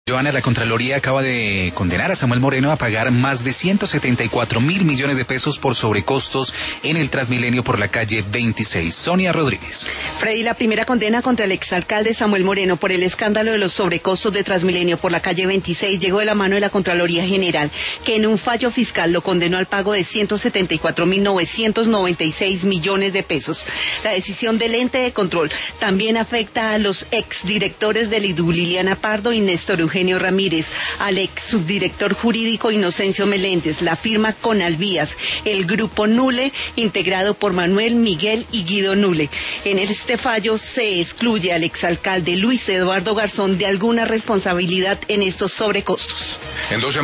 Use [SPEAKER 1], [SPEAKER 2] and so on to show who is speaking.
[SPEAKER 1] Joana, la Contraloría acaba de condenar a Samuel Moreno a pagar más de 174.000 millones de pesos por sobrecostos en el Transmilenio por la calle 26. Sonia Rodríguez.
[SPEAKER 2] Freddy, la primera condena contra el exalcalde Samuel Moreno por el escándalo de los sobrecostos de Transmilenio por la calle 26 llegó de la mano de la Contraloría General, que en un fallo fiscal lo condenó al pago de 174.996 millones de pesos. La decisión del ente de control también afecta a los exdirectores del IDU, Liliana Pardo y Néstor Eugenio Ramírez, al ex subdirector jurídico Inocencio Meléndez, la firma Conalvías, el grupo Nule, integrado por Manuel, Miguel y Guido Nule. En este fallo se excluye al exalcalde Luis Eduardo Garzón de alguna responsabilidad en estos sobrecostos.
[SPEAKER 3] En 2